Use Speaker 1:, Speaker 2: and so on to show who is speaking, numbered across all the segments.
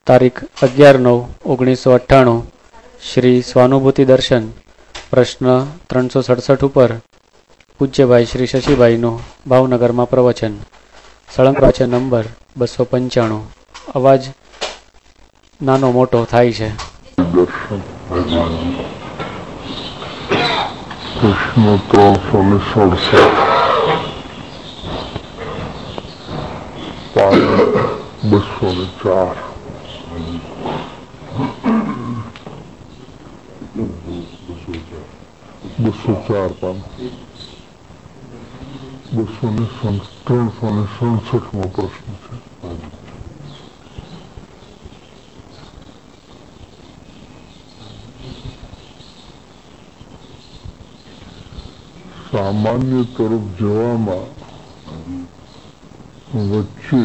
Speaker 1: તારીખ 11/9/1998 શ્રી સ્વાનુભૂતિ દર્શન પ્રશ્ન 367 ઉપર પૂજ્યભાઈ શ્રી શશીભાઈનું ભાવનગરમાં પ્રવચન. સળંગ પ્રવચન નંબર 295. અવાજ નાનો મોટો થાય છે.
Speaker 2: પ્રશ્ન 367 204 પાન 367 પ્રશ્ન છે. સામાન્ય તરફ જવામાં વચ્ચે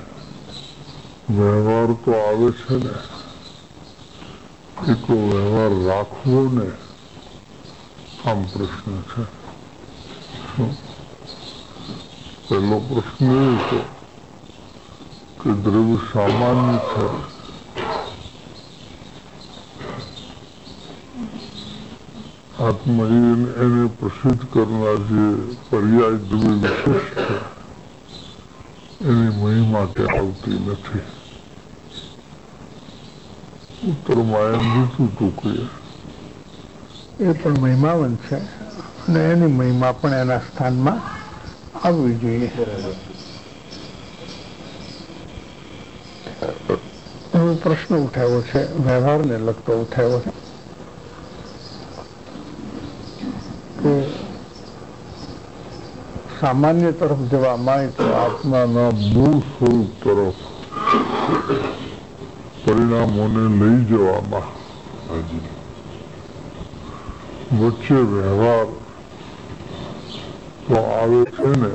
Speaker 2: વ્યવહાર તો આવે છે ને, એટલો વ્યવહાર રાખવો ને, આમ પ્રશ્ન છે. પહેલો પ્રશ્ન એ હતો કે દ્રવ્ય સામાન્ય છે, આત્મા એને પ્રસિદ્ધ કરનાર જે પર્યાય દ્રવ્ય વિશેષ છે એની મહિમા ત્યાં આવતી નથી. ઉત્તરમાં એમ લીધું હતું કે
Speaker 3: એ પણ મહિમાવંત છે અને એની મહિમા પણ એના સ્થાનમાં આવવી જોઈએ. એવો પ્રશ્ન ઉઠાવ્યો છે, વ્યવહારને લગતો ઉઠાવ્યો છે કે સામાન્ય તરફ જવામાં તો
Speaker 2: આત્માના મૂળ સ્વરૂપ તરફ પરિણામોને લઈ જવામાં વચ્ચે વ્યવહાર તો આવે છે ને,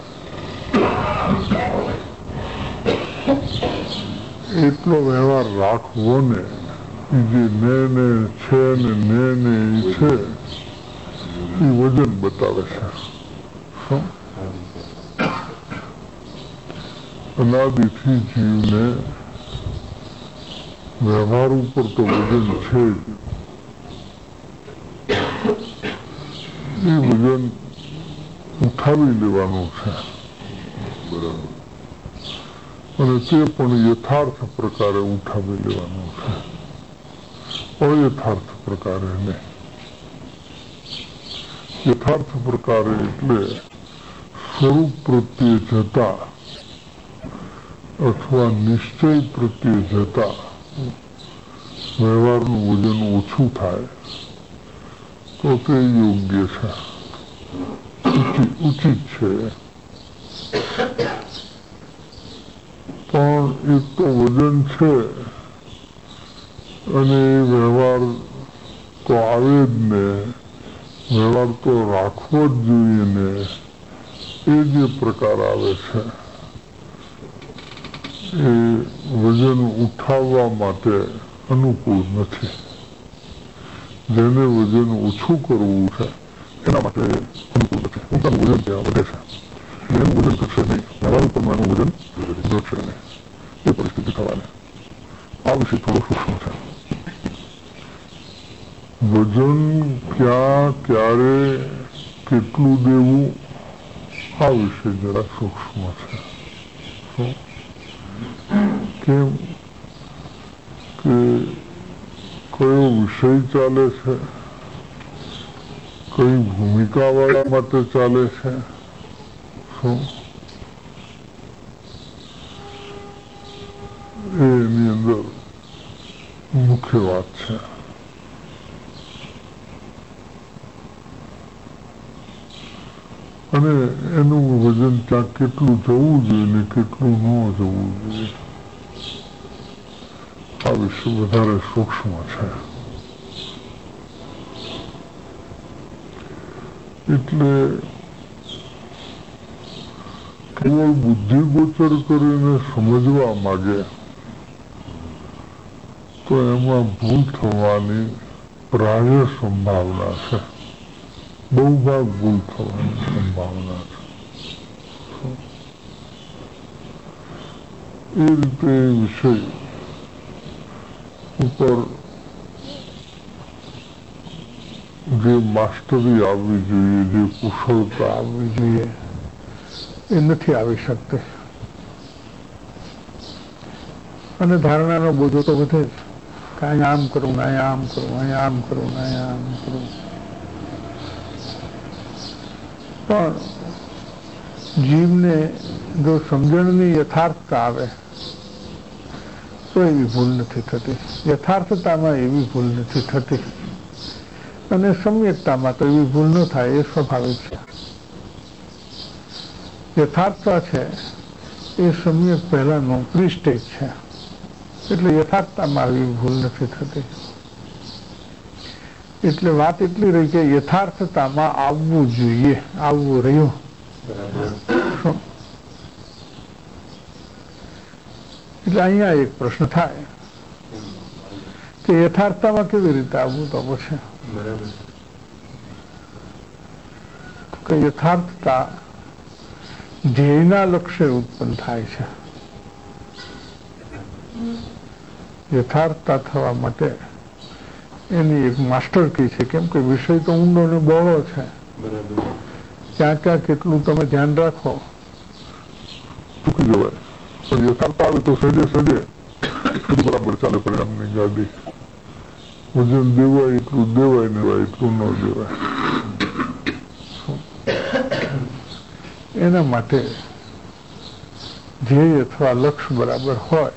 Speaker 2: એટલો વ્યવહાર રાખવો ને, જે ને છે ને છે એ વજન બતાવે છે. અનાદિથી જીવને વ્યવહાર ઉપર તો વજન છે જ. એ વજન ઉઠાવી લેવાનું છે, બરાબર, અને તે પણ યથાર્થ પ્રકારે ઉઠાવી લેવાનું છે, અયથાર્થ પ્રકારે નહીં. યથાર્થ પ્રકારે એટલે સ્વરૂપ પ્રત્યે જતા અથવા નિશ્ચય પ્રત્યે જતા વ્યવહારનું વજન ઓછું થાય તો તે યોગ્ય છે, ઉચિત છે. પણ એક તો વજન છે અને વ્યવહાર તો આવે જ ને, વ્યવહાર તો રાખવો જ જોઈએ ને, એ જે પ્રકાર આવે છે એ વજન ઉઠાવવા માટે અનુકૂળ નથી. જેને વજન ઓછું કરવું છે એના માટે અનુકૂળ નથી. ઊંચાનું વજન ત્યાં વધે છે, જેનું વજન ઘટશે નહીં, વ્યવહાર પ્રમાણનું વજન ઘટશે નહીં, એ પરિસ્થિતિ થવાની. આ વિશે થોડો સૂક્ષ્મ છે. વજન ક્યાં, ક્યારે, કેટલું દેવું, આ વિશે જરા સૂક્ષ્મ છે. કેમ કે કયો વિષય ચાલે છે, કઈ ભૂમિકા વાળા માટે ચાલે છે, એની અંદર મુખ્ય વાત છે. અને એનું વજન ત્યાં કેટલું જવું જોઈએ ને કેટલું ન જવું જોઈએ, આ વિશે વધારે સૂક્ષ્મ છે. એટલે કેવળ બુદ્ધિગોચર કરીને સમજવા માંગે તો એમાં ભૂલ થવાની પ્રાય સંભાવના છે, બહુ ભાગ ભૂલ થવાની સંભાવના છે. એ રીતે વિષય ઉપર જે માસ્ટરી આવવી જોઈએ, જે કુશળતા આવવી જોઈએ, એ નથી આવી શકતી. અને ધારણાનો બોજો તો વધે જ, કે અહીંયા આમ કરું, અહીંયા આમ કરું, અહીંયા આમ કરું, અહીંયા આમ કરું. પણ જીવને જો સમજણની યથાર્થતા આવે તો એવી ભૂલ નથી થતી. યથાર્થતામાં એવી ભૂલ નથી થતી, અને સમ્યકતામાં તો એવી ભૂલ ન થાય, એ સ્વાભાવિક છે. યથાર્થતા છે એ સમ્યક પહેલાનું પ્રી-સ્ટેજ છે, એટલે યથાર્થતામાં આવી ભૂલ નથી થતી. એટલે વાત એટલી રહી કે યથાર્થતામાં આવવું જોઈએ, આવવું રહ્યું. એટલે અહીંયા એક પ્રશ્ન થાય કે યથાર્થતામાં કેવી રીતે આવવું, તો પછી કે યથાર્થતા ધ્યેયના લક્ષ્ય ઉત્પન્ન થાય છે. યથાર્થતા થવા માટે એની એક માસ્ટર કી છે, કેમ કે વિષય તો ઊંડો ને બહોળો છે. ક્યાં ક્યાં કેટલું તમે ધ્યાન રાખો ચૂકી જવાય. પણ યથાર્થતા આવે તો સજે સજે બરાબર ચાલે પરિણામની ગાડી. વજન દેવાય એટલું દેવાય, દેવાય એટલું ન દેવાય. એના માટે ધ્યેય અથવા લક્ષ્ય બરાબર હોય,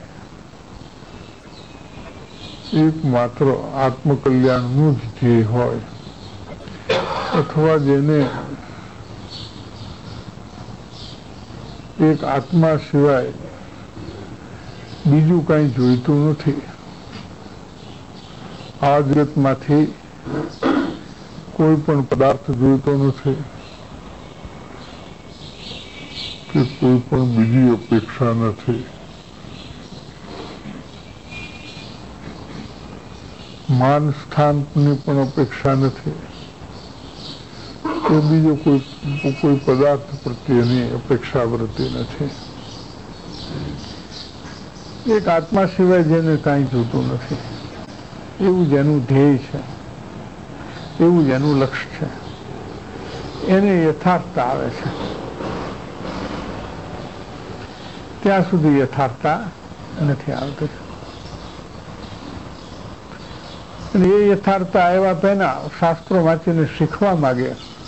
Speaker 2: એકમાત્ર આત્મકલ્યાણનું જ ધ્યેય હોય, અથવા જેને એક આત્મા સિવાય બીજું કઈ જોઈતું નથી, આ જગતમાંથી કોઈ પણ પદાર્થ જોઈતો નથી, કે કોઈ પણ બીજી અપેક્ષા નથી, માન સ્થાનની પણ અપેક્ષા નથી, કે બીજો કોઈ પદાર્થ પ્રત્યેની અપેક્ષા વૃત્તિ નથી. એક આત્મા સિવાય જેને કાંઈ જોતું નથી, એવું જેનું ધ્યેય છે, એવું જેનું લક્ષ્ય છે, એને યથાર્થતા આવે છે. ત્યાં સુધી યથાર્થતા નથી આવતી. અને એ યથાર્થતા આવ્યા પહેલા શાસ્ત્રો વાંચીને શીખવા માંગે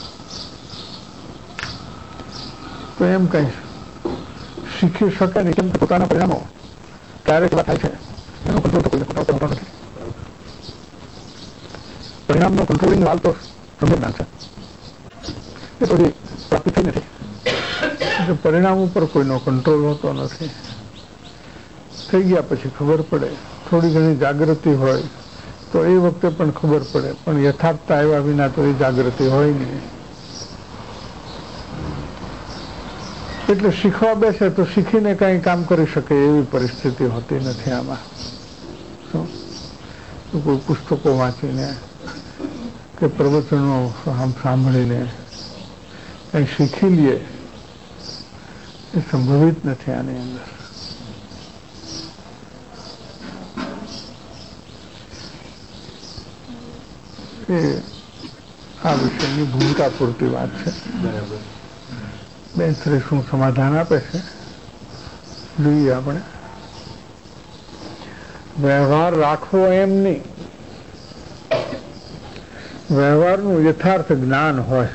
Speaker 2: તો એમ કઈ શીખી શકે નહીં. કેમ કે પોતાના પરિણામો ક્યારે કેવા થાય છે એનો કંટ્રોલ તો કોઈને હોતો નથી. પરિણામનો કંટ્રોલિંગ વાલ તો સંવેદના છે, એ પછી પ્રાપ્તિ થઈ નથી. પરિણામ ઉપર કોઈનો કંટ્રોલ હોતો નથી. થઈ ગયા પછી ખબર પડે, થોડી ઘણી જાગૃતિ હોય તો એ વખતે પણ ખબર પડે, પણ યથાર્થતા આવ્યા વિના તો એ જાગૃતિ હોય નહીં. એટલે શીખવા બેસે તો શીખીને કઈ કામ કરી શકે એવી પરિસ્થિતિ હોતી નથી. આમાં કોઈ પુસ્તકો વાંચીને કે પ્રવચનો સાંભળીને કઈ શીખી લે એ સંભવિત નથી. આની અંદર એ આ વિષયની ભૂમિકા પૂરતી વાત છે. બેન શ્રી શું સમાધાન આપે છે જોઈએ આપણે. વ્યવહાર રાખવો એમ નહીં, વ્યવહારનું યથાર્થ જ્ઞાન હોય,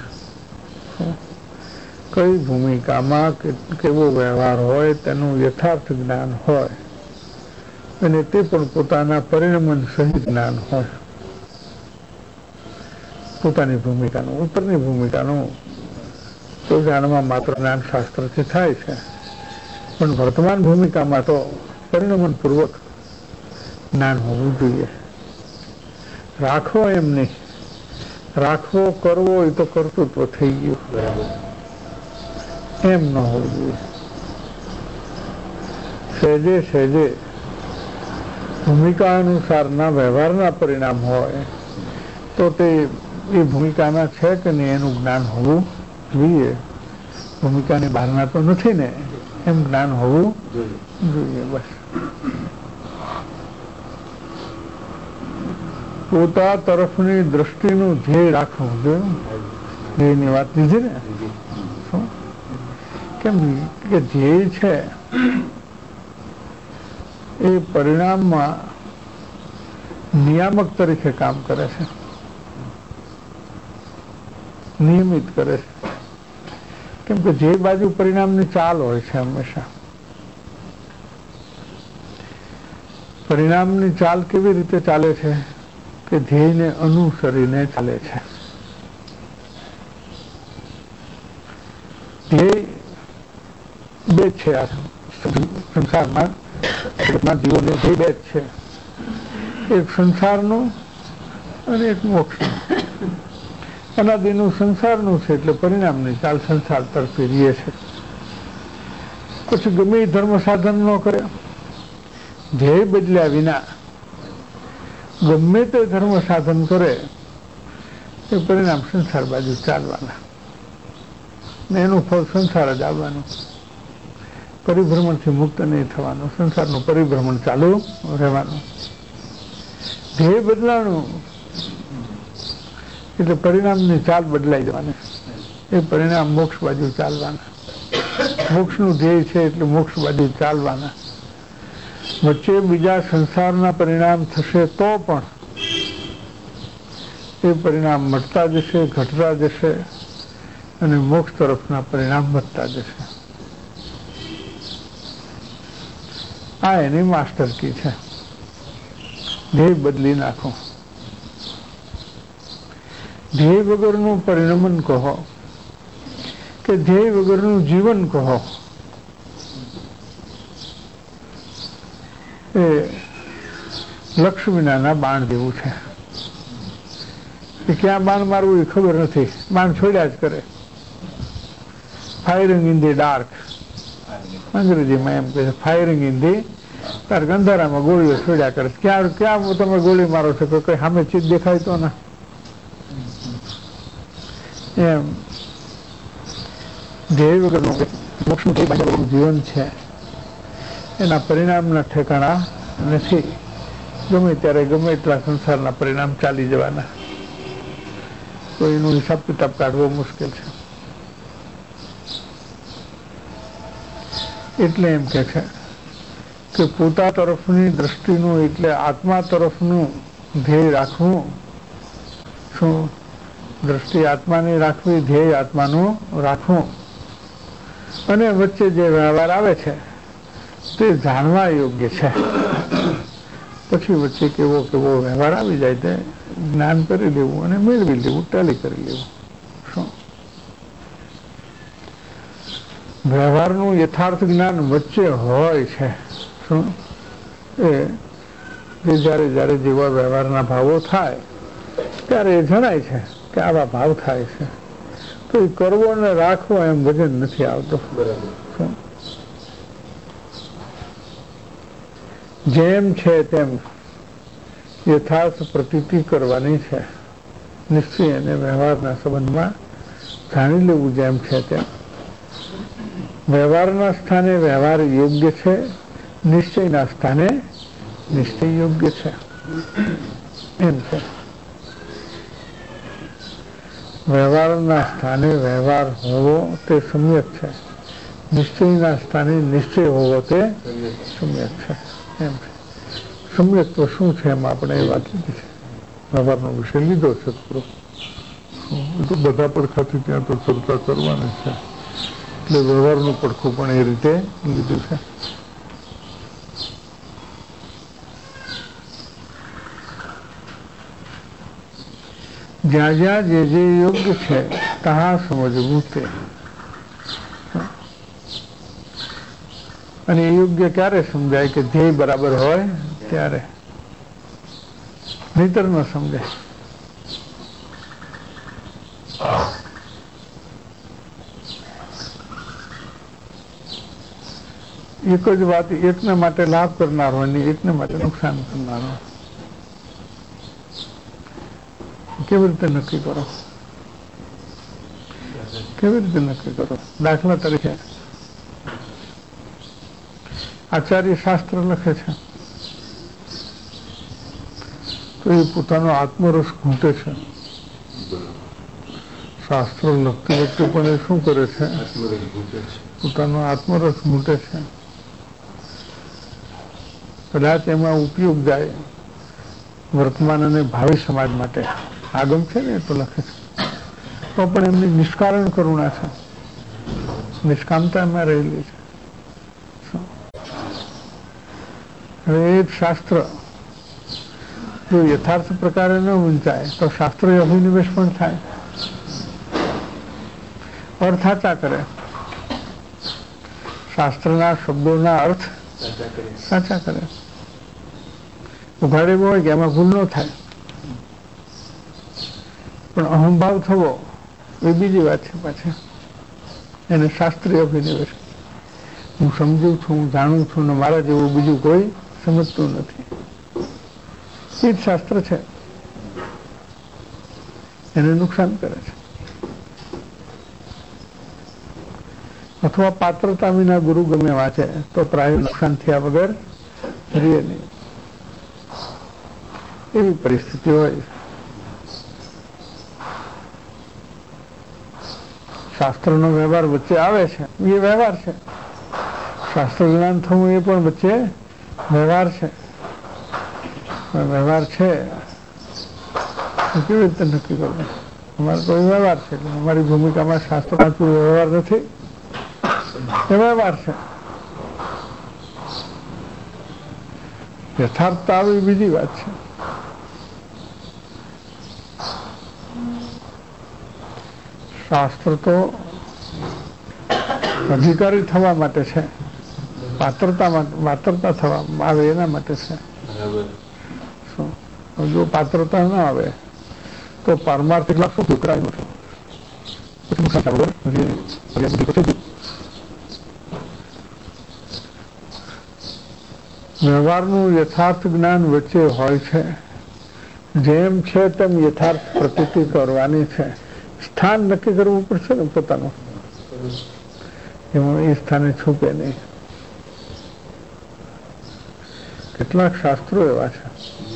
Speaker 2: કઈ ભૂમિકામાં કેવો વ્યવહાર હોય તેનું યથાર્થ જ્ઞાન હોય, અને તે પણ પોતાના પરિણમન સહિત જ્ઞાન હોય. પોતાની ભૂમિકાનું, ઉપરની ભૂમિકાનું તો જાણવા માત્ર જ્ઞાન શાસ્ત્રથી થાય છે, પણ વર્તમાન ભૂમિકામાં તો પરિણમન પૂર્વક જ્ઞાન હોવું જોઈએ. રાખવો એમ નહીં, રાખવો કરવો એ તો કર્તૃત્વ થઈ ગયું, એમ ન હોવું જોઈએ. સહેજે સહેજે ભૂમિકા અનુસારના વ્યવહારના પરિણામ હોય તો તે એ ભૂમિકાના છે કે નહીં એનું જ્ઞાન હોવું જોઈએ. ભૂમિકાની બહારના તો નથી ને, એમ જ્ઞાન હોવું જોઈએ. બસ
Speaker 3: પોતા તરફની દ્રષ્ટિનું ધ્યેય રાખવું. ધ્યેયની વાત લીધી ને, શું કેમ કે ધ્યેય છે એ પરિણામમાં નિયામક તરીકે કામ કરે છે, નિયમિત કરે છે. કેમ કે જે બાજુ પરિણામની ચાલ હોય છે હંમેશા, પરિણામની ચાલ કેવી રીતે ચાલે છે કે ધ્યેયને અનુસરીને ચાલે છે. ધ્યેય બે છે આ સંસારમાં, જીવોને ધ્યેય બે જ છે, એક સંસારનું અને એક મોક્ષનું. અનાદિનું સંસારનું છે એટલે પરિણામની ચાલ સંસાર તરફી રહે છે. પછી ગમે એ ધર્મ સાધન ન કરે, ધ્યેય બદલ્યા વિના ગમે તે ધર્મ સાધન કરે એ પરિણામ સંસાર બાજુ ચાલવાના ને એનું ફળ સંસાર જ આવવાનું. પરિભ્રમણથી મુક્ત નહીં થવાનું, સંસારનું પરિભ્રમણ ચાલુ રહેવાનું. ધ્યેય બદલાનું એટલે પરિણામની ચાલ બદલાઈ જવાની, એ પરિણામ મોક્ષ બાજુ ચાલવાના. મોક્ષનું ધ્યેય છે એટલે મોક્ષ બાજુ ચાલવાના. વચ્ચે બીજા સંસારના પરિણામ થશે તો પણ એ પરિણામ મટતા જશે, ઘટતા જશે અને મોક્ષ તરફના પરિણામ વધતા જશે. આ એની માસ્ટર કી છે. ધ્યેય બદલી નાખો. ધ્યેય વગરનું પરિણમન કહો કે ધ્યેય વગરનું જીવન કહો, એ લક્ષ્ય વિનાના બાણ જેવું છે. ક્યાં બાણ મારવું એ ખબર નથી, બાણ છોડ્યા જ કરે. ફાયરિંગ ઇન ધી ડાર્ક, અંગ્રેજીમાં એમ કહે છે, ફાયરિંગ ઇન ધી ડાર્ક. અંધારામાં ગોળીઓ છોડ્યા કરે. ક્યાં તમે ગોળી મારો છો, કઈ સામે ચીજ દેખાય તો ના. એમ ધ્યેય વગરનું મોક્ષનું જીવન છે, એના પરિણામના ઠેકાણા નથી. ગમે ત્યારે ગમે એટલા સંસારના પરિણામ ચાલી જવાના, તો એનો હિસાબ કિતાબ કાઢવો મુશ્કેલ છે. એટલે એમ કે છે કે પોતા તરફની દ્રષ્ટિનું એટલે આત્મા તરફનું ધ્યેય રાખવું. શું દ્રષ્ટિ આત્માની રાખવી, ધ્યેય આત્માનું રાખવું. અને વચ્ચે જે વ્યવહાર આવે છે તે જાણવા યોગ્ય છે. પછી વચ્ચે કેવો કેવો વ્યવહાર આવી જાય તે જ્ઞાન કરી લેવું અને મેળવી લેવું, ટેલી કરી લેવું. શું વ્યવહારનું યથાર્થ જ્ઞાન વચ્ચે હોય છે. શું એ જયારે જયારે જેવા વ્યવહારના ભાવો થાય ત્યારે એ જણાય છે કે આવા ભાવ થાય છે, તો એ કરવો ને રાખવો એમ વજન નથી આવતો. જેમ છે તેમ યથાર્થ પ્રતીતિ કરવાની છે. નિશ્ચય અને વ્યવહારના સંબંધમાં જાણી લેવું જેમ છે તેમ. વ્યવહારના સ્થાને વ્યવહાર યોગ્ય છે, નિશ્ચયના સ્થાને નિશ્ચય યોગ્ય છે. એમ છે. વ્યવહારના સ્થાને વ્યવહાર હોવો તે સમ્યક છે, નિશ્ચયના સ્થાને નિશ્ચય હોવો તે સમ્યક છે. એમ છે. સમ્યક તો શું છે એમ આપણે એ વાત લીધી છે, વ્યવહારનો વિષય લીધો છે પૂરો. તો બધા પડખાથી ત્યાં તો ચર્ચા કરવાની છે, એટલે વ્યવહારનું પડખું પણ એ રીતે લીધું છે. જ્યાં જ્યાં જે જે યોગ્ય છે ત્યાં સમજવું તે. અને એ યોગ્ય ક્યારે સમજાય કે ધ્યેય બરાબર હોય ત્યારે, નહીતર ન સમજાય. એક જ વાત એકને માટે લાભ કરનાર હોય ને એકને માટે નુકસાન કરનાર હોય. કેવી રીતે નક્કી કરો? કેવી રીતે નક્કી કરો? દાખલા તરીકે આચાર્ય શાસ્ત્ર લખે છે, તો એ પોતાનો આત્મરસ ઘૂંટે છે. શાસ્ત્રો લખતી વખતે પણ એ શું કરે છે? પોતાનો આત્મરસ ઘૂંટે છે. કદાચ એમાં ઉપયોગ જાય વર્તમાન અને ભાવિ સમાજ માટે. આગમ છે ને એ તો લખે છે, તો પણ એમની નિષ્કારણ કરુણા છે, નિષ્કામતા એમાં રહેલી છે. હવે એ શાસ્ત્ર જો યથાર્થ પ્રકારે ન વંચાય તો શાસ્ત્ર અભિનિવેશ પણ થાય, અર્થ સાચા કરે, શાસ્ત્રના શબ્દોના અર્થ સાચા કરે. ઉઘાડે હોય કે એમાં ભૂલ ન થાય, પણ અહંભાવ થવો એ બીજી વાત છે. પાછી એને શાસ્ત્રીય અભિનિવેશ. હું સમજું છું, હું જાણું છું ને મારા જેવું બીજું કોઈ સમજતું નથી, એ જ શાસ્ત્ર છે. એને નુકસાન કરે છે. અથવા પાત્રતા વિના ગુરુ ગમે વાંચે તો પ્રાય નુકસાન થયા વગર રહે નહીં, એવી પરિસ્થિતિ હોય. શાસ્ત્રનો વ્યવહાર વચ્ચે આવે છે, એ વ્યવહાર છે. શાસ્ત્ર જ્ઞાન થવું એ પણ વચ્ચે વ્યવહાર છે. વ્યવહાર છે કેવી રીતે નક્કી કરવું? અમારે તો વ્યવહાર છે, અમારી ભૂમિકામાં શાસ્ત્ર વાંચવું વ્યવહાર નથી, એ વ્યવહાર છે. યથાર્થતા આવી બીજી વાત છે. શાસ્ત્ર તો અધિકારી થવા માટે છે, પાત્રતા થવા આવે એના માટે છે. જો પાત્રતા ના આવે તો પારમાર્થિક લાભ શું ઉતરાય નથી. વ્યવહારનું યથાર્થ જ્ઞાન વચ્ચે હોય છે. જેમ છે તેમ યથાર્થ પ્રતીતિ કરવાની છે. સ્થાન નક્કી કરવું પડશે ને પોતાનું, એમાં એ સ્થાને છૂપે નહીં. કેટલાક શાસ્ત્રો એવા છે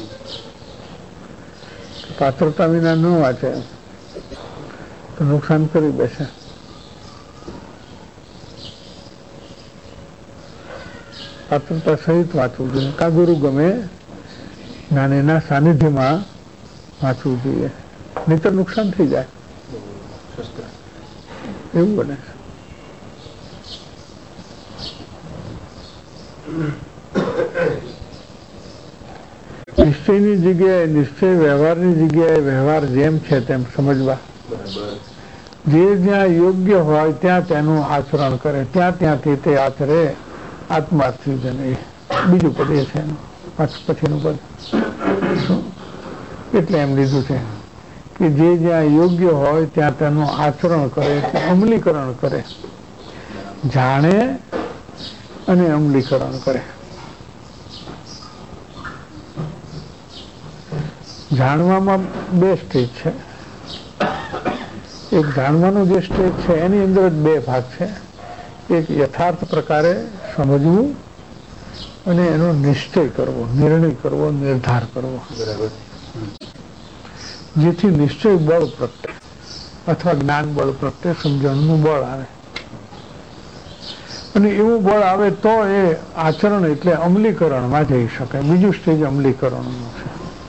Speaker 3: પાત્રતા વિના ન વાંચે તો નુકસાન કરી બેસે. પાત્રતા સહિત વાંચવું જોઈએ. કા ગુરુ ગમે જ્ઞાનીના સાનિધ્યમાં વાંચવું જોઈએ, નહીતર નુકસાન થઈ જાય એવું બને છે. નિશ્ચયની જગ્યાએ નિશ્ચય, વ્યવહારની જગ્યાએ વ્યવહાર જેમ છે તેમ સમજવા. જે જ્યાં યોગ્ય હોય ત્યાં તેનું આચરણ કરે, ત્યાંથી તે આચરે આત્માર્થી જને. બીજું પદ એ છે પછીનું પદ. એટલે એમ લીધું છે કે જે જ્યાં યોગ્ય હોય ત્યાં તેનું આચરણ કરે, અમલીકરણ કરે, જાણે અને અમલીકરણ કરે. જાણવામાં બે સ્ટેજ છે. એક જાણવાનું જે સ્ટેજ છે એની અંદર જ બે ભાગ છે. એક યથાર્થ પ્રકારે સમજવું અને એનો નિશ્ચય કરવો, નિર્ણય કરવો, નિર્ધાર કરવો, જેથી નિશ્ચય બળ પ્રત્યે અથવા જ્ઞાન બળ પ્રત્યે સમજણનું બળ આવે. અને એવું બળ આવે તો એ આચરણ એટલે અમલીકરણમાં જઈ શકાય. બીજું સ્ટેજ અમલીકરણનું છે.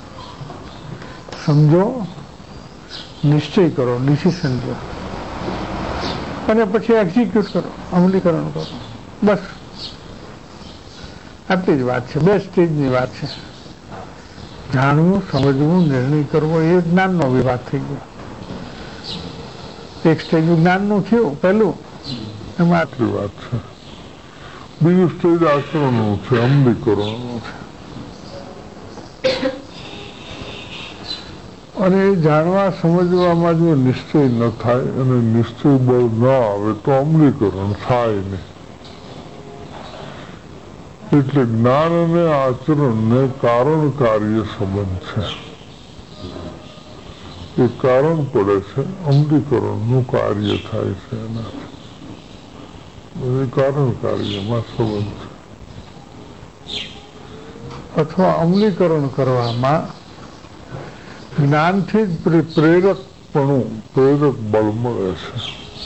Speaker 3: સમજો, નિશ્ચય કરો, ડિસિઝન લો, અને પછી એક્ઝિક્યુટ કરો, અમલીકરણ કરો. બસ આટલી જ વાત છે. બે સ્ટેજની વાત છે. જાણવું, સમજવું, નિર્ણય કરવો એ જ્ઞાનનો વિભાગ થઈ ગયો. એક સ્ટેજ જ્ઞાનનું થયું પહેલું, એમાં આટલી વાત છે.
Speaker 2: બીજું સ્ટેજ આચરણનું છે, અમલીકરણનું છે. અને એ જાણવા સમજવામાં જો નિશ્ચય ન થાય અને નિશ્ચય બળ ન આવે તો અમલીકરણ થાય નહીં. એટલે જ્ઞાન અને આચરણને કારણ કાર્ય સંબંધ છે. એ કારણ પડે છે, અમલીકરણનું કાર્ય થાય છે. એનાથી કારણ કાર્યમાં સંબંધ છે.
Speaker 3: અથવા અમલીકરણ કરવામાં
Speaker 2: જ્ઞાનથી જ પ્રેરક બળ મળે છે.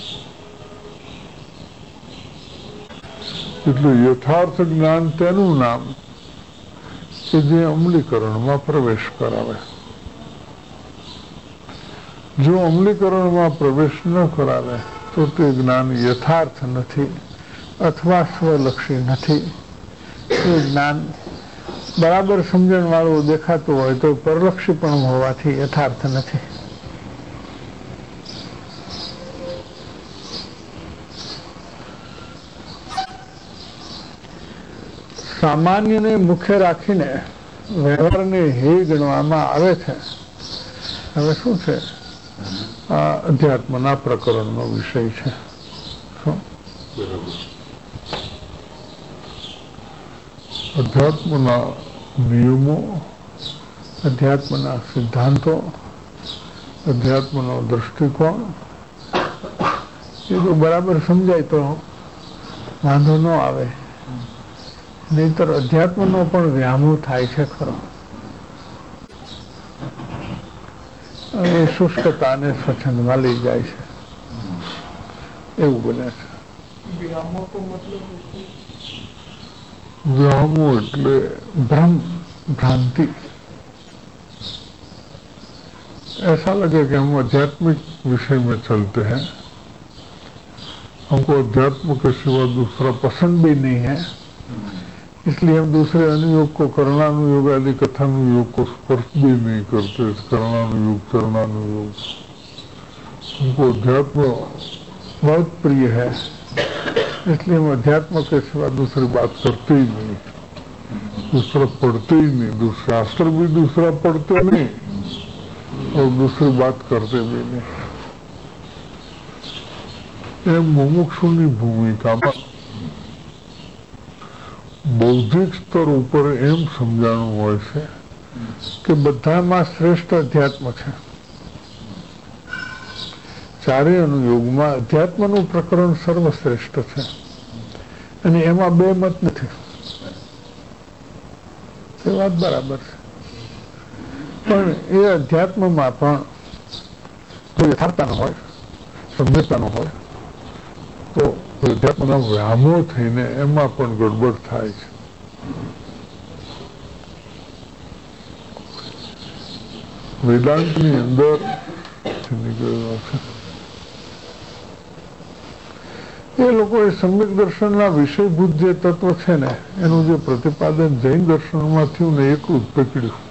Speaker 2: એટલે યથાર્થ જ્ઞાન તેનું નામ કે જે અમલીકરણમાં પ્રવેશ કરાવે. જો અમલીકરણમાં પ્રવેશ ન કરાવે તો તે જ્ઞાન યથાર્થ નથી અથવા સ્વલક્ષી નથી. એ જ્ઞાન બરાબર સમજણ વાળું દેખાતું હોય તો પરલક્ષી પણ હોવાથી યથાર્થ નથી. સામાન્યને મુખ્ય રાખીને વ્યવહારને હે ગણવામાં આવે છે. હવે શું છે, આ અધ્યાત્મના પ્રકરણનો વિષય છે. અધ્યાત્મના નિયમો, અધ્યાત્મના સિદ્ધાંતો, અધ્યાત્મનો દૃષ્ટિકોણ એ તો બરાબર સમજાય તો વાંધો ન આવે. નહીતર અધ્યાત્મનો પણ વ્યામોહ થાય છે ખરો. એ શુષ્કતા અને સ્વચ્છંદમાં લઈ જાય છે, એવું બને છે. व्यामोह એટલે भ्रम भ्रांति. ऐसा लगे कि हम आध्यात्मिक विषय में चलते हैं, हमको अध्यात्म के सिवा दूसरा पसंद भी नहीं है, इसलिए हम दूसरे अनुयोग को करणानुयोग आदि कथानुयोग को स्पर्श भी नहीं करते. करणानुयोग चरणानुयोग हमको अध्यात्म बहुत प्रिय है, इसलिए हम अध्यात्म के सिवा दूसरी बात करते ही नहीं, दूसरा पढ़ते ही नहीं, दूसरा शास्त्र भी दूसरा पढ़ते नहीं और दूसरी बात करते भी नहीं. ये मुमुक्षुनी भूमिकाમાં બૌદ્ધિક સ્તર ઉપર એમ સમજાણું હોય છે કે બધામાં શ્રેષ્ઠ અધ્યાત્મ છે. ચારેય અનુયોગમાં અધ્યાત્મનું પ્રકરણ સર્વશ્રેષ્ઠ છે અને એમાં બે મત નથી. એ વાત બરાબર છે. પણ એ અધ્યાત્મમાં પણ જો યથાર્થતાનો હોય, સમ્યકતાનો હોય તો અધ્યાત્મના વ્યામોહ થઈને એમાં પણ ગડબડ થાય છે. વેદાંતની અંદર નીકળેલો છે એ લોકોએ સમ્યક દર્શનના વિષયભૂત જે તત્વ છે ને એનું જે પ્રતિપાદન જૈન દર્શનમાં થયું ને એકલું જ પકડ્યું.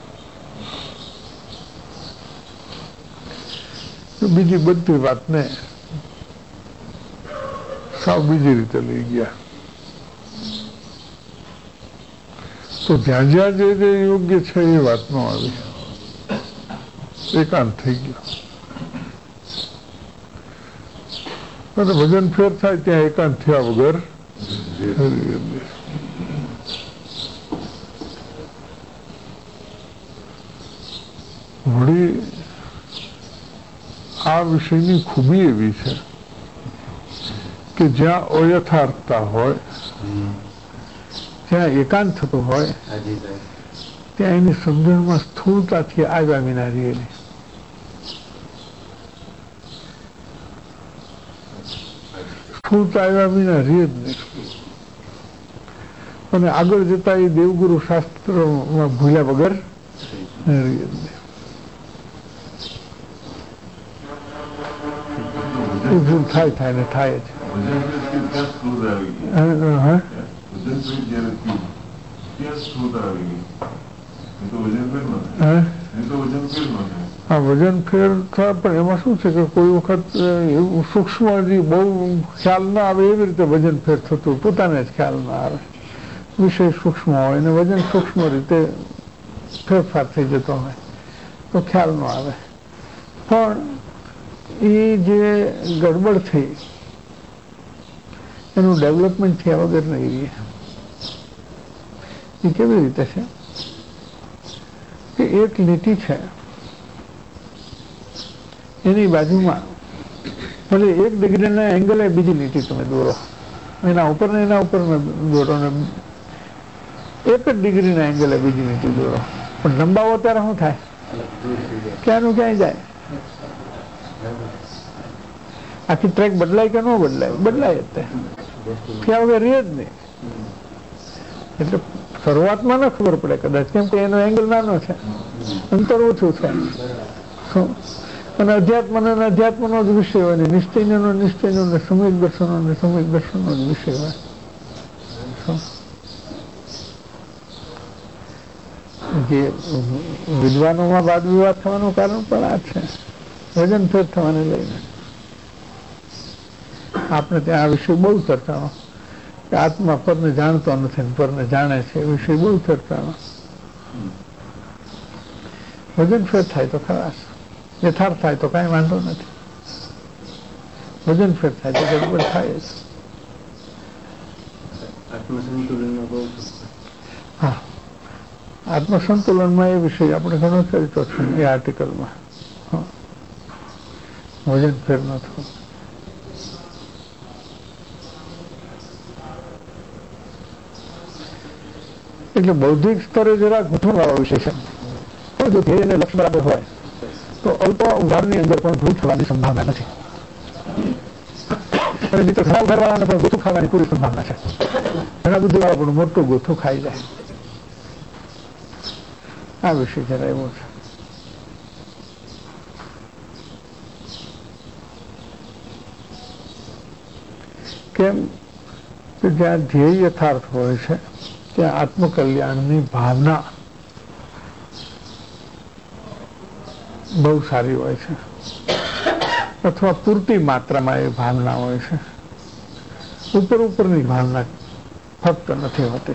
Speaker 2: બીજી બધી વાતને સાવ બીજી રીતે લઈ ગયા. તો જ્યાં જ્યાં જે યોગ્ય છે એ વાત ન આવી, એકાંત થઈ ગયો. વજન ફેર થાય ત્યાં એકાંત થયા વગર વળી આ વિષયની ખૂબી એવી છે કે જ્યાં અયથાર્થતા હોય, જ્યાં એકાંત થતું હોય ત્યાં એની સમજણમાં સ્થૂળતાથી આવ્યા વિના રહેલી. સ્થૂળતા આવ્યા વિના રહે જ નહીં. અને આગળ જતા એ દેવગુરુ શાસ્ત્રમાં ભૂલ્યા વગર રહે જ નહીં. ભૂલ થાય ને થાય જ. હા, વજન ફેર થાય પણ એમાં શું છે કે કોઈ વખત એવું સૂક્ષ્મ બહુ ખ્યાલ ના આવે એવી રીતે વજન ફેર થતું પોતાને જ ખ્યાલ ના આવે. વિષય સૂક્ષ્મ હોય અને વજન સૂક્ષ્મ રીતે ફેરફાર થઈ જતો હોય તો ખ્યાલ ન આવે. પણ એ જે ગડબડ થઈ એનું ડેવલપમેન્ટ થયા વગર નહીં રહે. એ કેવી રીતે છે કે એક લીટી છે એની બાજુમાં ભલે 1 ડિગ્રીના એંગલે બીજી લીટી તમે દોરો, એના ઉપર ને એના ઉપર દોરો ને 1 જ ડિગ્રીના એંગલે બીજી લીટી દોરો, પણ લંબાવો ત્યારે શું થાય?
Speaker 3: ક્યાંનું ક્યાંય જાય. આખી ટ્રેક બદલાય કે ન બદલાય? બદલાય જ ત્યાં વગર રહે જ નહીં. એટલે શરૂઆતમાં ન ખબર પડે કદાચ, કેમ કે એનો એંગલ નાનો છે, અંતર ઓછું છે. અને અધ્યાત્મનો જ વિષય હોય ને નિશ્ચયનો ને સમ્યક દર્શનનો જ વિષય હોય. જે વિદ્વાનોમાં વાદ વિવાદ થવાનું કારણ પણ આ છે, વજન ફેર થવાને લઈને. આપણે ત્યાં આ વિષય બહુ ચર્ચાનો કે આત્મા પરને જાણતો નથી, પરને જાણે છે, એ વિષય બહુ ચર્ચાનો. વજન ફેર થાય તો ખરાશ, યથાર્થ થાય તો કાંઈ વાંધો નથી. વજન ફેર થાય તો ગડબડ થાય જ. હા, આત્મસંતુલનમાં એ વિષય આપણે ઘણો ચર્ચો છે એ આર્ટિકલમાં. વજન ફેર ન થવું. એટલે બૌદ્ધિક સ્તરે જરા ગૂંથણવાળો વિષય છે. પણ જો ધ્યેય અને લક્ષ્ય બરાબર હોય તો અલ્પ ઉધારની અંદર પણ ભૂલ થવાની સંભાવના નથી. અને મિત્રો ઘણા ઉધારવાળાને પણ ગોથું ખાવાની પૂરી સંભાવના છે. ઘણા બુદ્ધિવાળા પણ મોટું ગોથું ખાઈ જાય. આ વિષય જરા એવો છે. કેમ કે જ્યાં ધ્યેય યથાર્થ હોય છે ત્યાં આત્મકલ્યાણની ભાવના બહુ સારી હોય છે, અથવા પૂરતી માત્રામાં એ ભાવના હોય છે. ઉપરની ભાવના ફક્ત નથી હોતી.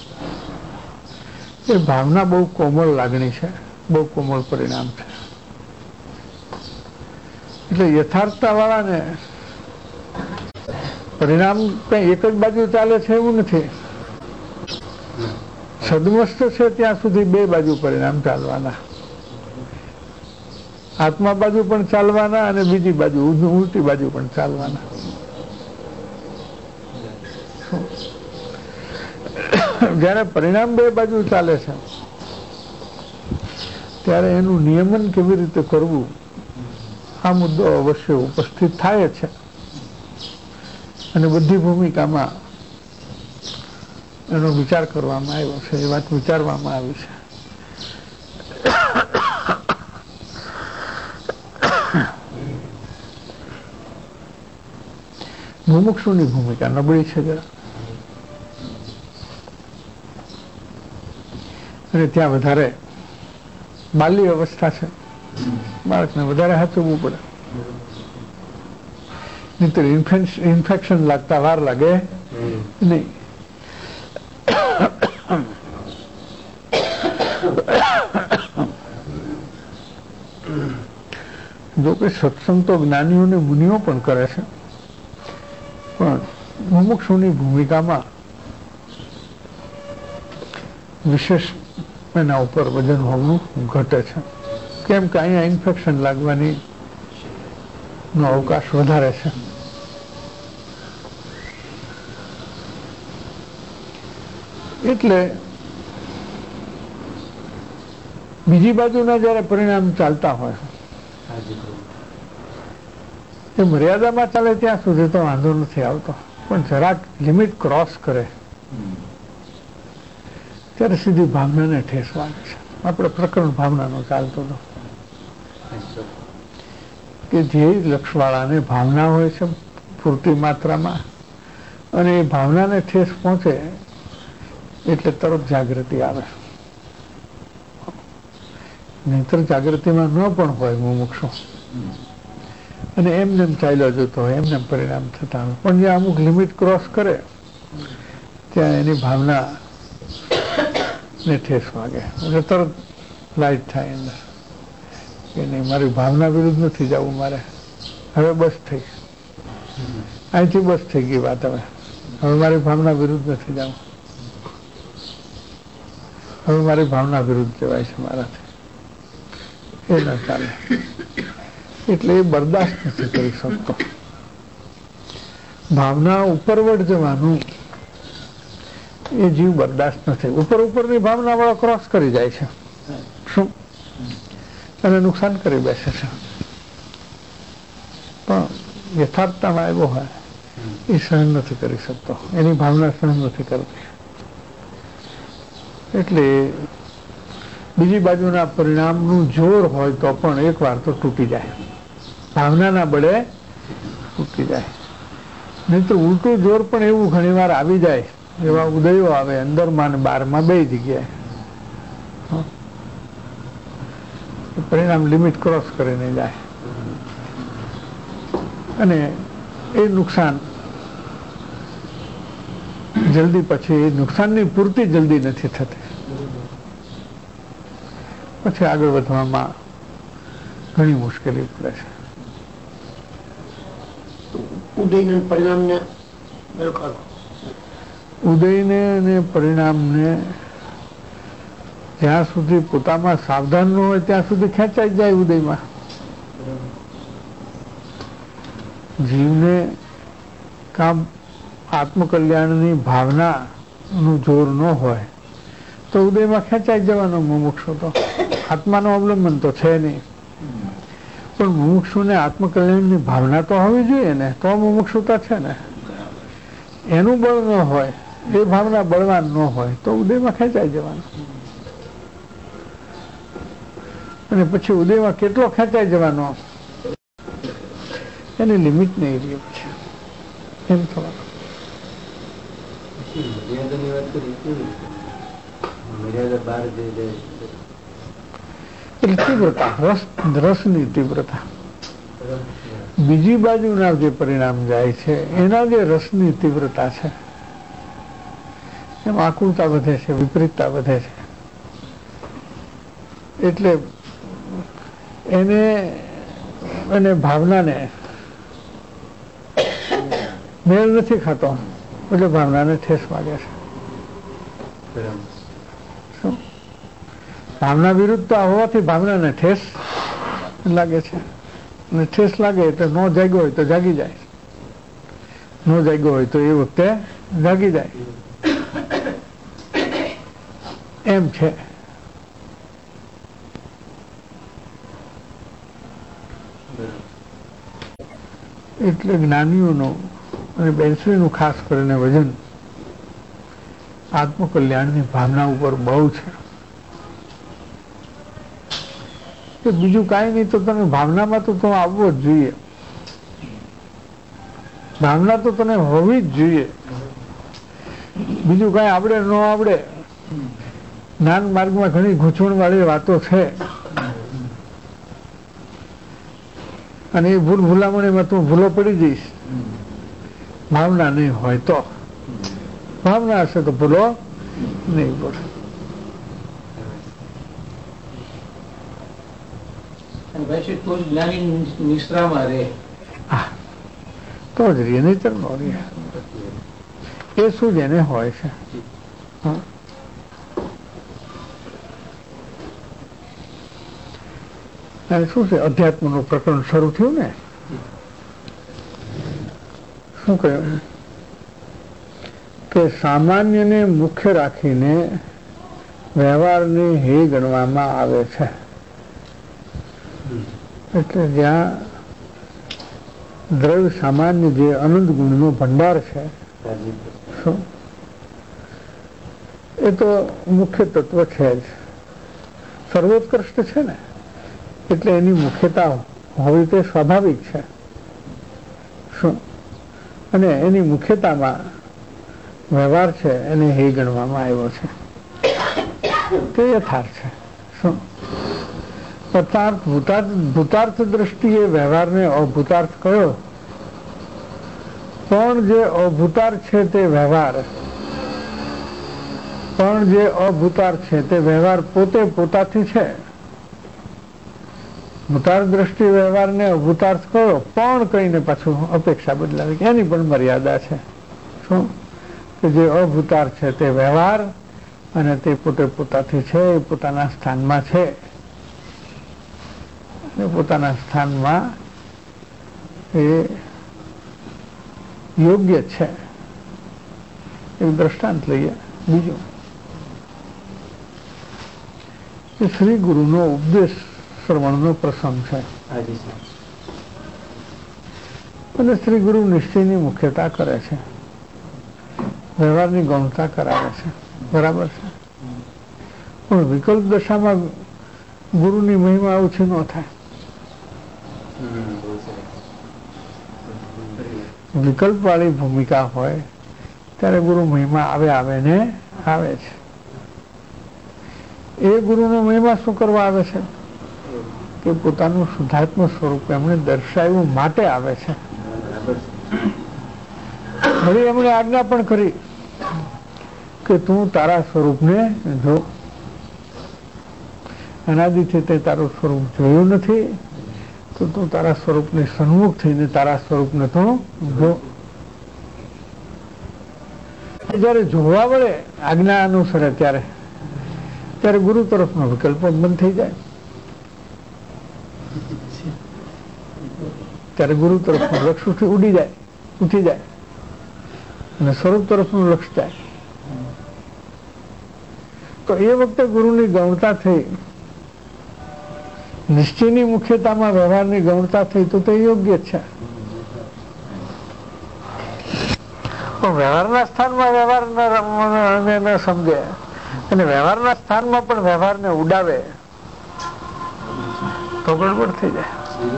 Speaker 3: એ ભાવના બહુ કોમળ લાગણી છે, બહુ કોમળ પરિણામ છે. એટલે યથાર્થતા વાળાને પરિણામ કઈ એક જ બાજુ ચાલે છે એવું નથી. સદમસ્ત છે ત્યાં સુધી બે બાજુ પરિણામ ચાલવાના. આત્મા બાજુ પણ ચાલવાના અને બીજી બાજુ ઉલટી બાજુ પણ ચાલવાના. જયારે પરિણામ બે બાજુ ચાલે છે ત્યારે એનું નિયમન કેવી રીતે કરવું આ મુદ્દો અવશ્ય ઉપસ્થિત થાય છે. અને બધી ભૂમિકામાં એનો વિચાર કરવામાં આવ્યો છે, એ વાત વિચારવામાં આવી છે. મુમુક્ષુની ભૂમિકા નબળી છે જરા, અને ત્યાં વધારે બાલ્ય અવસ્થા છે, બાળકને વધારે હાચવવું પડે. નહીતર ઇન્ફેક્શન લાગતા વાર લાગે નહીં. જો કે સત્સંગ તો જ્ઞાનીઓને મુનિઓ પણ કરે છે, પણ મુમુક્ષુની ભૂમિકામાં વિશેષ એના ઉપર વજન હોવું ઘટે છે. કેમ કે અહીંયા ઇન્ફેક્શન લાગવાની નો અવકાશ વધારે છે. એટલે બીજી બાજુના જયારે પરિણામ ચાલતા હોય એ મર્યાદામાં ચાલે ત્યાં સુધી તો વાંધો નથી આવતો, પણ જરાક લિમિટ ક્રોસ કરે ત્યારે સીધી ભાવનાને ઠેસ વાગે છે. આપણે પ્રકરણ ભાવનાનો ચાલતો હતો કે ધ્યેય લક્ષવાળાને ભાવના હોય છે પૂરતી માત્રામાં, અને એ ભાવનાને ઠેસ પહોંચે એટલે તરત જાગૃતિ આવે. નહીતર જાગૃતિમાં ન પણ હોય મુમુક્ષુ, અને એમને ચાલ્યો જતો હોય, એમને પરિણામ થતા હોય. પણ જ્યાં અમુક લિમિટ ક્રોસ કરે ત્યાં એની ભાવના ને ઠેસ વાગે એટલે તરત લાઈટ થાય અંદર કે નહીં, મારી ભાવના વિરુદ્ધ નથી જવું, મારે હવે બસ થઈ, અહીંથી બસ થઈ ગઈ વાત. હવે મારી ભાવના વિરુદ્ધ નથી જવું, હવે મારી ભાવના વિરુદ્ધ જવાય છે મારાથી, એ ન ચાલે. એટલે એ બરદાસ્ત નથી કરી શકતો. ભાવના ઉપરવડ જવાનું એ જીવ બરદાસ્ત નથી. ઉપરની ભાવના વાળા ક્રોસ કરી જાય છે. શું અને નુકસાન કરી બેસે છે. પણ યથાર્થતામાં એવો હોય એ સહન નથી કરી શકતો, એની ભાવના સહન નથી કરતી. એટલે બીજી બાજુના પરિણામનું જોર હોય તો પણ એક વાર તો તૂટી જાય, ભાવનાના બળે તૂટી જાય. નહીં તો ઉલટું જોર પણ એવું ઘણી વાર આવી જાય, એવા ઉદયો આવે અંદરમાં ને બહારમાં બે જગ્યાએ. પરિણામ લિમિટ ક્રોસ કરીને જાય અને એ નુકસાન જલ્દી પછી નુકસાનની પૂર્તિ જલ્દી નથી થતી. પછી આગળ વધવામાં ઘણી મુશ્કેલી પડે છે. ઉદયને અને પરિણામને જ્યાં સુધી પોતામાં સાવધાન ન હોય ત્યાં સુધી ખેંચાઈ જાય ઉદયમાં. જીવને કામ આત્મકલ્યાણની ભાવનાનું જોર ન હોય તો ઉદયમાં ખેંચાઈ જવાનો મુમુક્ષુ તો. આત્માનો અવલંબન તો છે નહીં, પણ મુમુક્ષુને આત્મકલ્યાણની ભાવના તો હોવી જોઈએ ને, તો મુમુક્ષુતા છે ને. એનું બળ ન હોય, એ ભાવના બળવાન ન હોય તો ઉદયમાં ખેંચાઈ જવાનું. અને પછી ઉદયમાં કેટલો ખેંચાઈ જવાનો એની લિમિટ નહીં રહી પછી એમ થવાનું. એટલે તીવ્રતા, રસની તીવ્રતા. બીજી બાજુના જે પરિણામ જાય છે એના જે રસની તીવ્રતા છે એમાં આકુળતા વધે છે, વિપરીતતા વધે છે. એટલે એને ભાવનાને મેળ નથી ખાતો, એટલે ભાવનાને ઠેસ વાગે છે. ભાવના વિરુદ્ધતા હોવાથી ભાવનાને ઠેસ લાગે છે, અને ઠેસ લાગે એટલે ન જાગ્યો હોય તો જાગી જાય, ન જાગ્યો હોય તો એ વખતે જાગી જાય એમ છે. એટલે જ્ઞાનીઓનું અને બેન્સરીનું ખાસ કરીને વજન આત્મકલ્યાણની ભાવના ઉપર બહુ છે. કે બીજું કાંઈ નહીં તો તને ભાવનામાં તો આવવો જ જોઈએ, ભાવના તો તને હોવી જ જોઈએ. બીજું કાંઈ આવડે ન આવડે, જ્ઞાન માર્ગમાં ઘણી ગૂંચવણ વાળી વાતો છે અને એ ભૂલામણીમાં તું ભૂલો પડી જઈશ. ભાવના નહીં હોય તો, ભાવના હશે તો ભૂલો નહીં પડે. તો જ રે, નહીતર નો રે. એ શું જેને હોય છે. શું છે, અધ્યાત્મનું પ્રકરણ શરૂ થયું ને. શું કહ્યું કે સામાન્યને મુખ્ય રાખીને વ્યવહારને હે ગણવામાં આવે છે. એટલે જ્યાં દ્રવ્ય સામાન્ય જે અનંત ગુણનો ભંડાર છે શું એ તો મુખ્ય તત્વ છે જ, સર્વોત્કૃષ્ટ છે ને, એટલે એની મુખ્યતા હોવી તે સ્વાભાવિક છે. શું અને એની મુખ્યતામાં વ્યવહાર છે એને હે ગણવામાં આવ્યો છે, તે યથાર્થ છે. શું ભૂતાર્થ દ્રષ્ટિએ વ્યવહારને અભૂતાર્થ કયો, પણ જે અભૂતાર્થ છે તે વ્યવહાર, પણ જે અભૂતાર્થ છે તે વ્યવહાર પોતે પોતાથી છે. ભૂતાર્થ દ્રષ્ટિ વ્યવહારને અભૂતાર્થ કયો, પણ કહીને પાછું અપેક્ષા બદલાવી, એની પણ મર્યાદા છે. શું કે જે અભૂતાર્થ છે તે વ્યવહાર અને તે પોતે પોતાથી છે, એ પોતાના સ્થાનમાં છે, પોતાના સ્થાનમાં એ યોગ્ય છે. એક દ્રષ્ટાંત લઈએ. બીજું કે શ્રી ગુરુનો ઉપદેશ શ્રવણનો પ્રસંગ છે. અને શ્રી ગુરુ નિશ્ચયની મુખ્યતા કરે છે, વ્યવહારની ગૌણતા કરાવે છે. બરાબર છે. પણ વિકલ્પ દશામાં ગુરુની મહિમા ઓછી ન થાય. વિકલ્પ વાળી ભૂમિકા હોય ત્યારે ગુરુ મહિમા આવે ને આવે છે. એ ગુરુનો મહિમા શું કરવા આવે છે કે પોતાનું શુદ્ધાત્મ સ્વરૂપ એમણે દર્શાવ્યું માટે આવે છે. વળી એમણે આજ્ઞા પણ કરી કે તું તારા સ્વરૂપને જો. અનાદિથી તે તારું સ્વરૂપ જોયું નથી તો તું તારા સ્વરૂપની સન્મુખ થઈને તારા સ્વરૂપને તું જો. જયારે જોવા વળે આજ્ઞા અનુસરે ત્યારે ગુરુ તરફનો વિકલ્પ બંધ થઈ જાય. ત્યારે ગુરુ તરફનું લક્ષ ઉઠી જાય અને સ્વરૂપ તરફનું લક્ષ જાય. તો એ વખતે ગુરુની ગૌણતા થઈ, નિશ્ચયની મુખ્યતામાં વ્યવહારની ગૌણતા થઈ તો તે યોગ્ય છે. પણ વ્યવહારના સ્થાનમાં વ્યવહારને ન સમજે અને વ્યવહારના સ્થાનમાં પણ વ્યવહારને ઉડાવે તો ગડબડ થઈ જાય.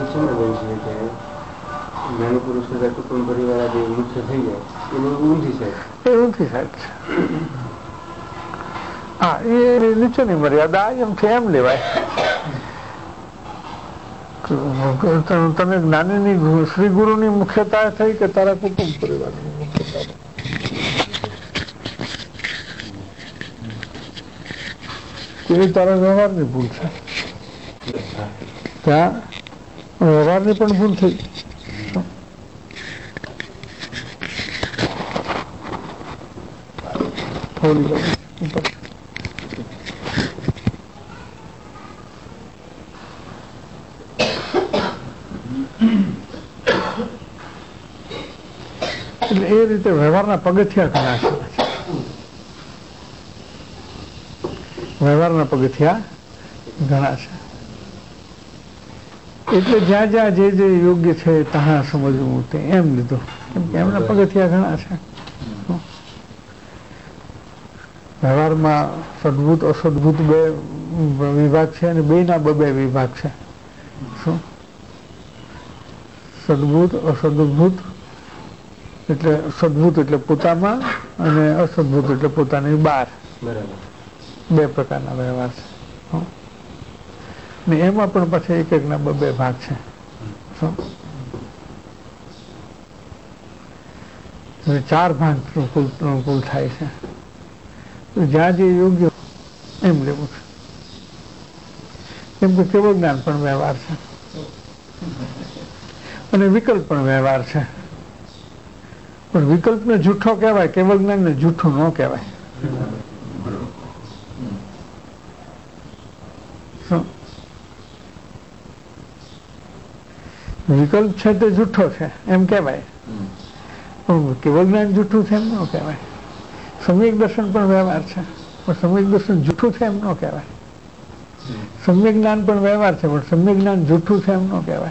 Speaker 4: જ્ઞાની પુરુષ કુટુંબ પરિવાર મુખ્ય થઈ જાય એ ઊંધી સાઈડ છે.
Speaker 3: હા, એ નીચેની મર્યાદા એમ છે એમ લેવાય. તને જ્ઞાનીની શ્રી ગુરુની મુખ્યતા થઈ કે તારા કુટુંબ પરિવારની મુખ્યતા? એ તારા વ્યવહારની ભૂલ છે. ત્યાં વ્યવહારની પણ ભૂલ થઈ. એટલે એ રીતે વ્યવહારના પગથિયા ઘણા છે. વ્યવહારના પગથિયા ઘણા છે. એટલે જ્યાં જ્યાં જે યોગ્ય છે ત્યાં સમજવું તે એમ લીધું. કેમ કે એમના પગથિયા ઘણા છે. વ્યવહારમાં સદભૂત અસદભૂત બે વિભાગ છે અને બેના બે વિભાગ છે. શું? સદભૂત અસદભૂત એટલે સદભૂત એટલે પોતામાં અને અસદભૂત એટલે પોતાની બહાર. બે પ્રકારના વ્યવહાર છે. ને એમાં પણ પછી એક એકના બે ભાગ છે. ચાર ભાગ કુલ થાય છે. જ્યાં જે યોગ્ય એમ લેવું છે. કેમ કે કેવળ જ્ઞાન પણ વ્યવહાર છે અને વિકલ્પ પણ વ્યવહાર છે. પણ વિકલ્પને જૂઠો કહેવાય, કેવળ જ્ઞાનને જૂઠું ન કહેવાય. વિકલ્પ છે તે જૂઠો છે એમ કહેવાય, પણ કેવળ જ્ઞાન જૂઠું છે એમ ન કહેવાય. સમ્યક દર્શન પણ વ્યવહાર છે પણ સમ્યક દર્શન જૂઠું છે એમ ન કહેવાય. સમ્યક જ્ઞાન પણ વ્યવહાર છે પણ સમ્યક જ્ઞાન જૂઠું છે એમ ન કહેવાય.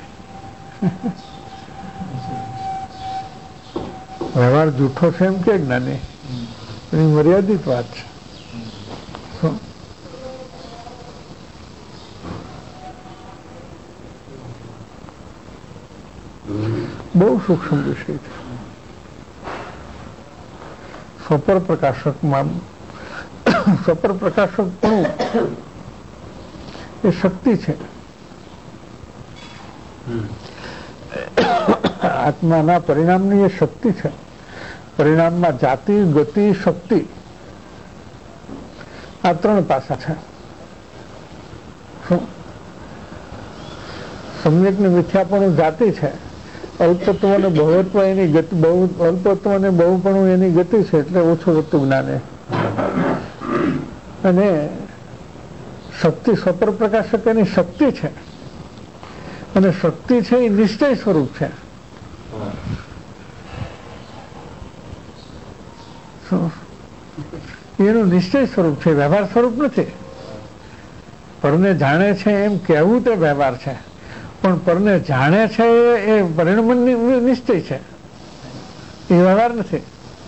Speaker 3: વ્યવહાર જૂઠો છે એમ કે જ્ઞાની એની મર્યાદિત વાત છે. બહુ સૂક્ષ્મ વિષય છે. સ્વપર પ્રકાશકમાં સ્વપર પ્રકાશક પણ એ શક્તિ છે. આત્માના પરિણામની એ શક્તિ છે. પરિણામમાં જાતિ, ગતિ, શક્તિ આ ત્રણ પાસા છે. સમ્યકની મિથ્યાપણું જાતિ છે. અલ્પત્વ અને બહુત્વ એની ગતિ, અલ્પત્વ અને બહુપણું એની ગતિ છે એટલે ઓછું વધતું જ્ઞાને. અને શક્તિ સ્વપર પ્રકાશક એની શક્તિ છે અને શક્તિ છે એ નિશ્ચય સ્વરૂપ છે. એનું નિશ્ચય સ્વરૂપ છે, વ્યવહાર સ્વરૂપ નથી. પરને જાણે છે એમ કહેવું તે વ્યવહાર છે, પણ પરને જાણે છે એ પરિણામ નિશ્ચય છે, એ વ્યવહાર નથી.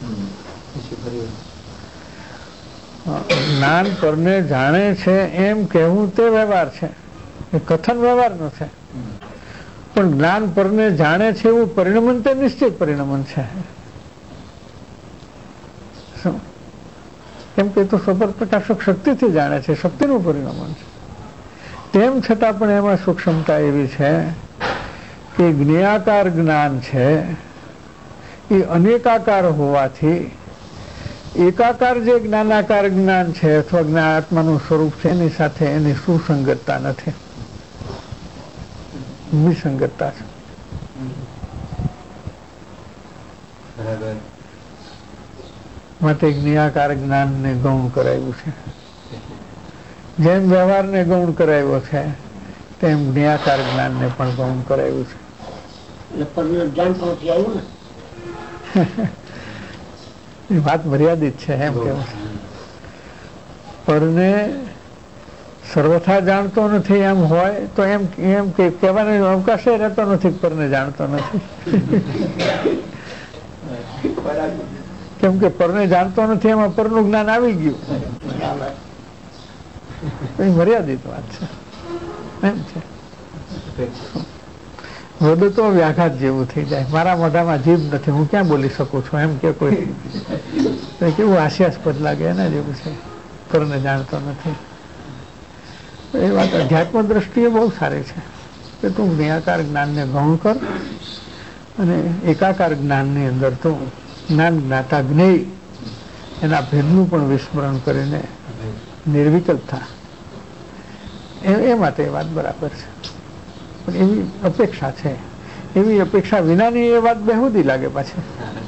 Speaker 3: જ્ઞાન પરને જાણે છે એમ કહેવું તે વ્યવહાર છે, એ કથન વ્યવહાર નો છે. પણ જ્ઞાન પરને જાણે છે એવું પરિણમન તે નિશ્ચિત પરિણમન છે. કેમ કે તો સ્વપર પ્રકાશક શક્તિથી જાણે છે, શક્તિનું પરિણમન છે. તેમ છતાં પણ એમાં સૂક્ષ્મતા એવી છે કે જ્ઞેયાકાર જ્ઞાન છે એ અનેકાકાર હોવાથી એકાકાર જે જ્ઞાનાકાર જ્ઞાન છે અથવા આત્માનું સ્વરૂપ છે એની સાથે એની સુસંગતતા નથી, વિસંગતતા છે. માટે જ્ઞેયાકાર જ્ઞાનને ગૌણ કરાયું છે. જેમ વ્યવહારને ગૌણ કરાયો છે તેમ જ્ઞેયાકાર જ્ઞાનને પણ ગૌણ કરાયું છે. એ વાત મર્યાદિત છે એમ કેવું છે. પરને સર્વથા જાણતો નથી એમ હોય તો એમ કે કહેવાનો અવકાશ રહેતો નથી, પરને જાણતો નથી. કેમ કે પરને જાણતો નથી એમાં પરનું જ્ઞાન આવી ગયું, એ મર્યાદિત વાત છે એમ છે. વધુ તો વ્યાઘાત જેવું થઈ જાય, મારા મોઢામાં જીભ નથી, હું ક્યાં બોલી શકું છું એમ કે કોઈ કેવું હાસ્યાસ્પદ લાગે એના જેવું છે. પરને જાણતો નથી એ વાત અધ્યાત્મ દ્રષ્ટિએ બહુ સારી છે કે તું જ્ઞેયાકાર જ્ઞાનને ગૌણ કર અને એકાકાર જ્ઞાનની અંદર તું જ્ઞાન જ્ઞાતા જ્ઞેય એના ભેદનું પણ વિસ્મરણ કરીને નિર્વિકલ્પ થા. એ માટે એ વાત બરાબર છે. પણ એવી અપેક્ષા છે, એવી અપેક્ષા વિનાની એ વાત બેહુદી લાગે પાછી.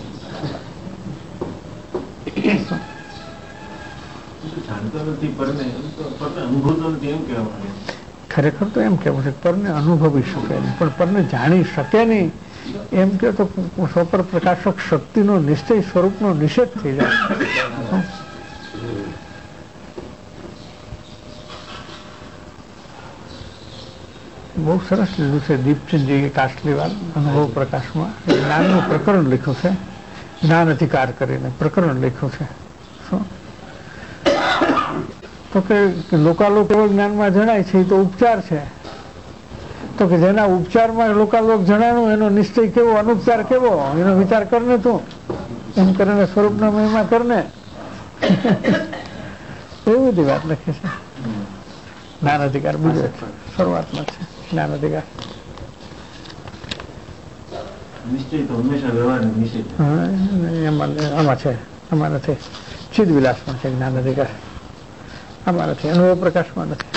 Speaker 3: ખરેખર તો એમ કેવું છે પરને અનુભવી શકે નહીં, પણ પરને જાણી શકે નહીં એમ કે તો સ્વપર પ્રકાશક શક્તિનો નિશ્ચય સ્વરૂપનો નિષેધ થઈ જાય. બહુ સરસ લીધું છે દીપચંદજી કાસલીવાલ અનુભવ પ્રકાશમાં. જ્ઞાનનું પ્રકરણ લખ્યું છે, જ્ઞાન અધિકાર કરીને પ્રકરણ લખ્યું છે. શું તો કે લોકાલોક એવો જ્ઞાનમાં જણાય છે એ તો ઉપચાર છે. તો કે જેના ઉપચારમાં લોકાલોક જણાયું એનો નિશ્ચય કેવો, અનુપચાર કેવો, એનો વિચાર કરને તું એમ કરીને સ્વરૂપના મહિમા કરને. એવી બધી વાત લખી છે. જ્ઞાન અધિકાર બીજો શરૂઆતમાં છે જ્ઞાન અધિકાર. આમાં છે, આમાં નથી. ચિદ વિલાસમાં છે જ્ઞાન અધિકાર, આમાં નથી. અનુભવ પ્રકાશમાં નથી.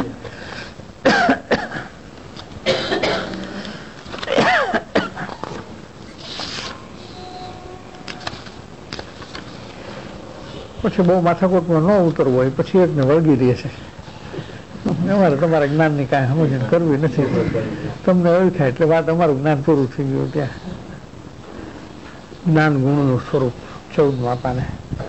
Speaker 3: પછી બહુ માથાકૂટમાં ન ઉતરવું હોય પછી એકને વળગી રહે છે. અમારે તમારા જ્ઞાનની કાંઈ સમજણ કરવી નથી, તમને એવું થાય એટલે વાત અમારું જ્ઞાન પૂરું થઈ ગયું. ત્યાં જ્ઞાન ગુણનું સ્વરૂપ 14મા પાને.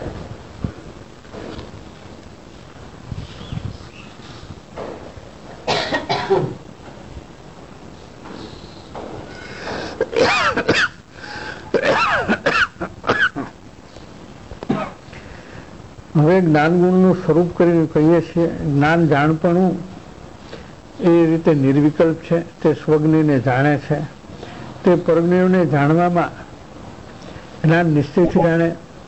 Speaker 3: હવે જ્ઞાન ગુણનું સ્વરૂપ કરીને કહીએ છીએ જ્ઞાન જાણપણું એ રીતે નિર્વિકલ્પ છે, તે સ્વજ્ઞને જાણે છે, તે પરજ્ઞને જાણવામાં જ્ઞાન નિશ્ચયથી જાણે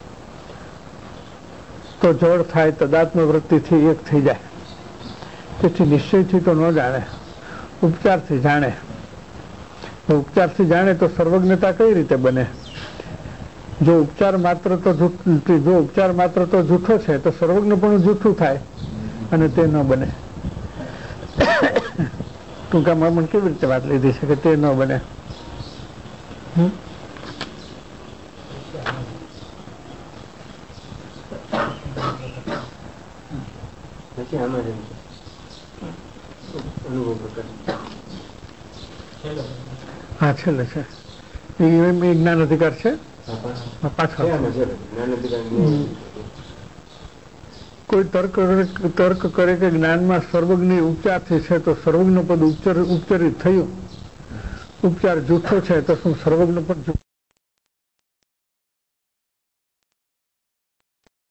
Speaker 3: તો જળ થાય, તદાત્મ વૃત્તિથી એક થઈ જાય. તેથી નિશ્ચયથી તો ન જાણે, ઉપચારથી જાણે. ઉપચારથી જાણે તો સર્વજ્ઞતા કઈ રીતે બને? જો ઉપચાર માત્ર તો જૂઠો છે તો સર્વજ્ઞ પણ જૂઠું થાય અને તે ન બને. ટૂંકામાં પણ કેવી રીતે વાત લીધી છે કે તે ન બને? હા છેલ્લે છે એ જ્ઞાન અધિકાર છે. પાછળ કોઈ તર્ક કરે કે જ્ઞાનમાં સર્વજ્ઞ ઉપચારથી છે તો સર્વજ્ઞ પદ ઉપચરિત થયું, ઉપચાર જૂઠો છે તો શું સર્વજ્ઞ પદ